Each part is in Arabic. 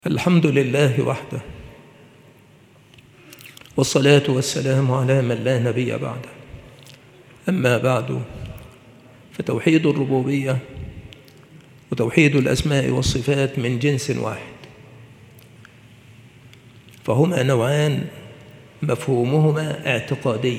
الحمد لله وحده، والصلاة والسلام على من لا نبي بعده. أما بعد، فتوحيد الربوبية وتوحيد الأسماء والصفات من جنس واحد، فهما نوعان مفهومهما اعتقادي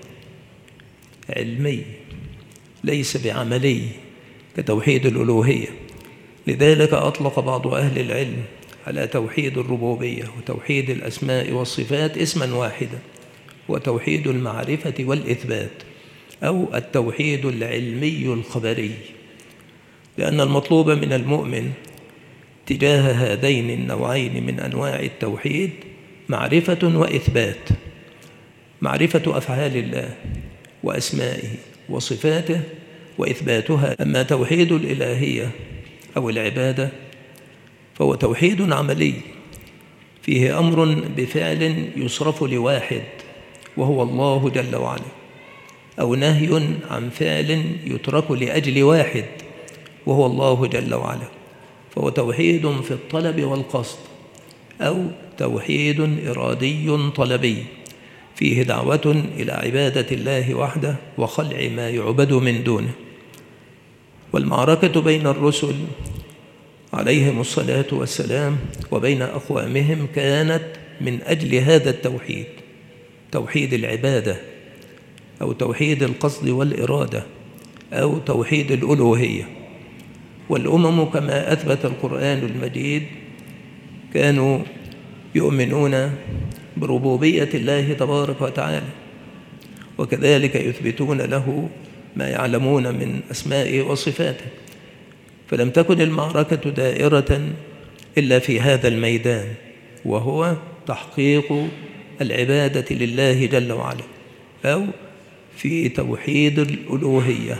علمي ليس بعملي كتوحيد الألوهية. لذلك أطلق بعض أهل العلم على توحيد الربوبية وتوحيد الأسماء والصفات اسما واحدا، وتوحيد المعرفة والإثبات، أو التوحيد العلمي الخبري، لأن المطلوب من المؤمن تجاه هذين النوعين من أنواع التوحيد معرفة وإثبات: معرفة أفعال الله وأسمائه وصفاته وإثباتها. أما توحيد الإلهية أو العبادة فهو توحيد عملي فيه أمر بفعل يصرف لواحد وهو الله جل وعلا، أو نهي عن فعل يترك لأجل واحد وهو الله جل وعلا، فهو توحيد في الطلب والقصد، أو توحيد إرادي طلبي فيه دعوة إلى عبادة الله وحده وخلع ما يعبد من دونه. والمعركة بين الرسل عليهم الصلاة والسلام وبين أقوامهم كانت من أجل هذا التوحيد، توحيد العبادة أو توحيد القصد والإرادة أو توحيد الألوهية. والأمم كما أثبت القرآن المجيد كانوا يؤمنون بربوبية الله تبارك وتعالى، وكذلك يثبتون له ما يعلمون من أسمائه وصفاته. فلم تكن المعركة دائرة إلا في هذا الميدان، وهو تحقيق العبادة لله جل وعلا، أو في توحيد الألوهية.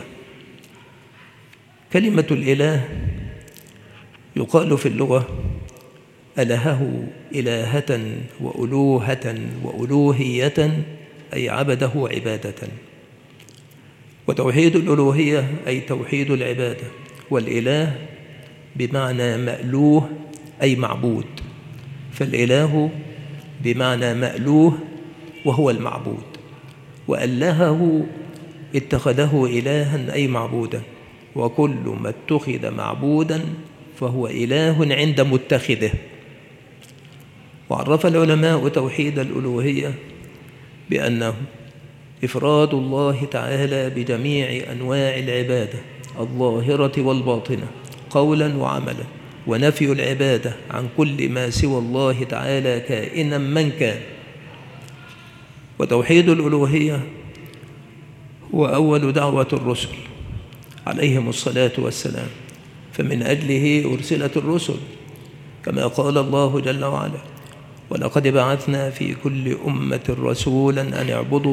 كلمة الإله يقال في اللغة ألهه إلهة وألوهة وألوهية، أي عبده عبادة. وتوحيد الألوهية أي توحيد العبادة، والإله بمعنى مألوه أي معبود، فالإله بمعنى مألوه وهو المعبود، وألهه اتخذه إلها أي معبودا، وكل ما اتخذ معبودا فهو إله عند متخذه. وعرف العلماء توحيد الألوهية بأنه إفراد الله تعالى بجميع أنواع العبادة الظاهرة والباطنة قولا وعملا، ونفي العبادة عن كل ما سوى الله تعالى كائنا من كان. وتوحيد الألوهية هو أول دعوة الرسل عليهم الصلاة والسلام، فمن أجله أرسلت الرسل، كما قال الله جل وعلا: ولقد بعثنا في كل أمة رسولا أن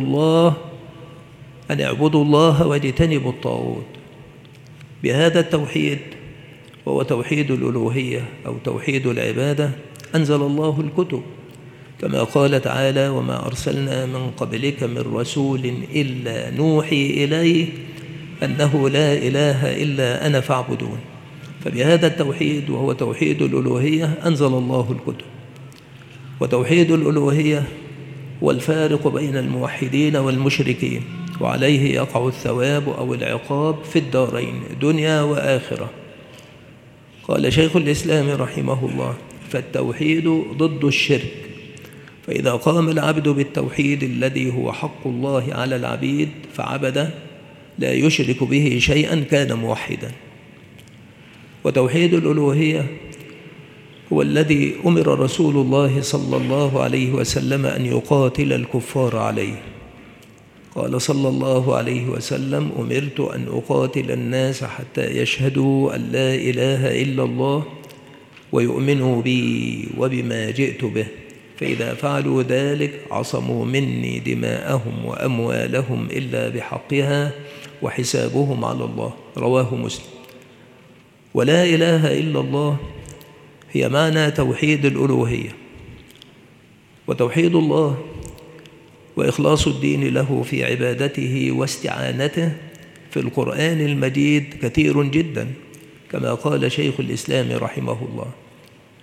اعبدوا الله واجتنبوا الطاغوت. بهذا التوحيد، وهو توحيد الألوهية أو توحيد العبادة، أنزل الله الكتب، كما قال تعالى: وما أرسلنا من قبلك من رسول إلا نوحي إليه أنه لا إله إلا أنا فاعبدون. فبهذا التوحيد، وهو توحيد الألوهية، أنزل الله الكتب. وتوحيد الألوهية هو الفارق بين الموحدين والمشركين، وعليه يقع الثواب أو العقاب في الدارين دنيا وآخرة. قال شيخ الإسلام رحمه الله: فالتوحيد ضد الشرك، فإذا قام العبد بالتوحيد الذي هو حق الله على العبيد فعبده لا يشرك به شيئا كان موحدا. وتوحيد الألوهية هو الذي أمر رسول الله صلى الله عليه وسلم أن يقاتل الكفار عليه. قال صلى الله عليه وسلم: أمرت أن أقاتل الناس حتى يشهدوا أن لا إله إلا الله ويؤمنوا بي وبما جئت به، فإذا فعلوا ذلك عصموا مني دماءهم وأموالهم إلا بحقها وحسابهم على الله. رواه مسلم. ولا إله إلا الله هي معنى توحيد الألوهية. وتوحيد الله وإخلاص الدين له في عبادته واستعانته في القرآن المجيد كثير جدا، كما قال شيخ الإسلام رحمه الله: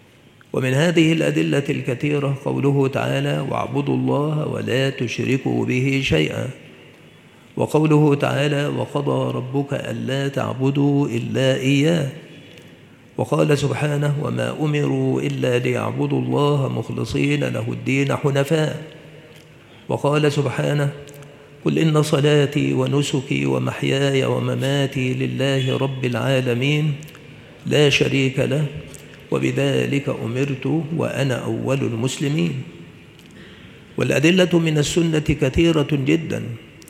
ومن هذه الأدلة الكثيرة قوله تعالى: واعبدوا الله ولا تشركوا به شيئا، وقوله تعالى: وقضى ربك ألا تعبدوا إلا إياه، وقال سبحانه: وما أمروا إلا ليعبدوا الله مخلصين له الدين حنفاء، وقال سبحانه: قل إن صلاتي ونسكي ومحياي ومماتي لله رب العالمين لا شريك له وبذلك أمرت وأنا أول المسلمين. والأدلة من السنة كثيرة جدا.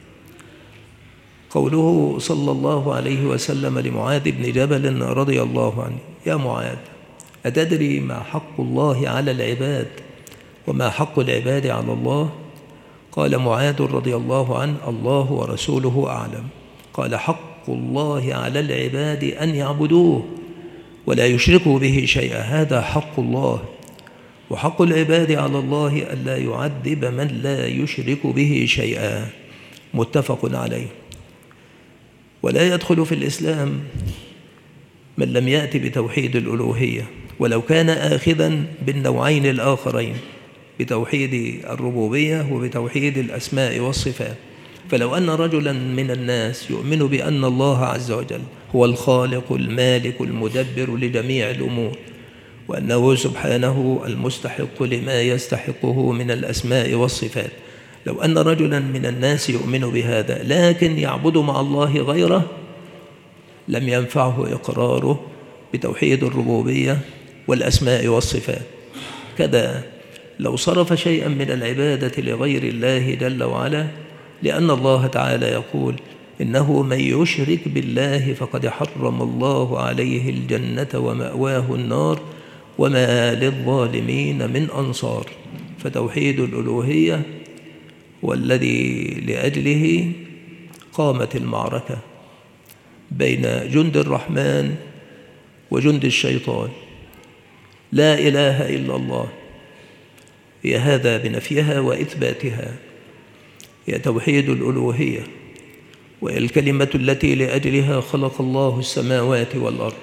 قوله صلى الله عليه وسلم لمعاذ بن جبل رضي الله عنه: يا معاذ، أتدري ما حق الله على العباد وما حق العباد على الله؟ قال معاذ رضي الله عنه: الله ورسوله أعلم. قال: حق الله على العباد أن يعبدوه ولا يشركوا به شيئا، هذا حق الله. وحق العباد على الله ألا يعذب من لا يشرك به شيئا، متفق عليه. ولا يدخل في الإسلام من لم يأتي بتوحيد الألوهية ولو كان آخذا بالنوعين الآخرين، بتوحيد الربوبية وبتوحيد الأسماء والصفات. فلو أن رجلا من الناس يؤمن بأن الله عز وجل هو الخالق المالك المدبر لجميع الأمور، وأنه سبحانه المستحق لما يستحقه من الأسماء والصفات، لو أن رجلا من الناس يؤمن بهذا لكن يعبد مع الله غيره، لم ينفعه إقراره بتوحيد الربوبية والأسماء والصفات. كذا لو صرف شيئا من العبادة لغير الله جل وعلا، لأن الله تعالى يقول: إنه من يشرك بالله فقد حرم الله عليه الجنة ومأواه النار وما للظالمين من أنصار. فتوحيد الألوهية والذي لأجله قامت المعركة بين جند الرحمن وجند الشيطان. لا إله إلا الله، هي هذا بنفيها وإثباتها، هي توحيد الألوهية، وهي الكلمة التي لأجلها خلق الله السماوات والأرض،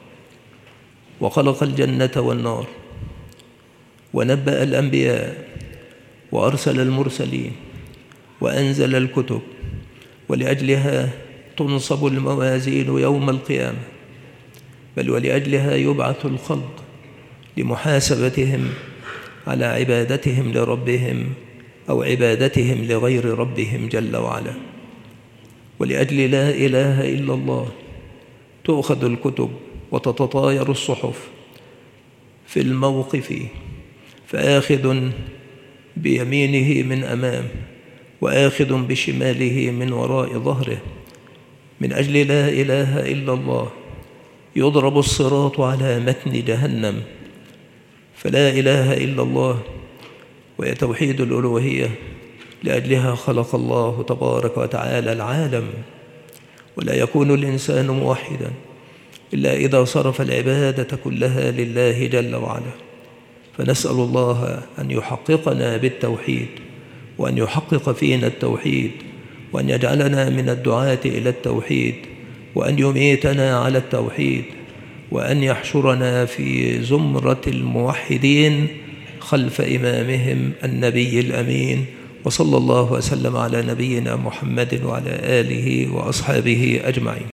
وخلق الجنة والنار، ونبأ الأنبياء، وأرسل المرسلين، وأنزل الكتب، ولأجلها تنصب الموازين يوم القيامة، بل ولأجلها يبعث الخلق لمحاسبتهم على عبادتهم لربهم أو عبادتهم لغير ربهم جل وعلا. ولأجل لا إله إلا الله تؤخذ الكتب وتتطاير الصحف في الموقف، فآخذ بيمينه من أمام وآخذ بشماله من وراء ظهره. من أجل لا إله إلا الله يضرب الصراط على متن جهنم. فلا إله إلا الله وهي توحيد الألوهية، لأجلها خلق الله تبارك وتعالى العالم. ولا يكون الإنسان موحدا إلا إذا صرف العبادة كلها لله جل وعلا. فنسأل الله أن يحققنا بالتوحيد، وأن يحقق فينا التوحيد، وأن يجعلنا من الدعاة إلى التوحيد، وأن يميتنا على التوحيد، وأن يحشرنا في زمرة الموحدين خلف إمامهم النبي الأمين. وصلى الله وسلم على نبينا محمد وعلى آله وأصحابه أجمعين.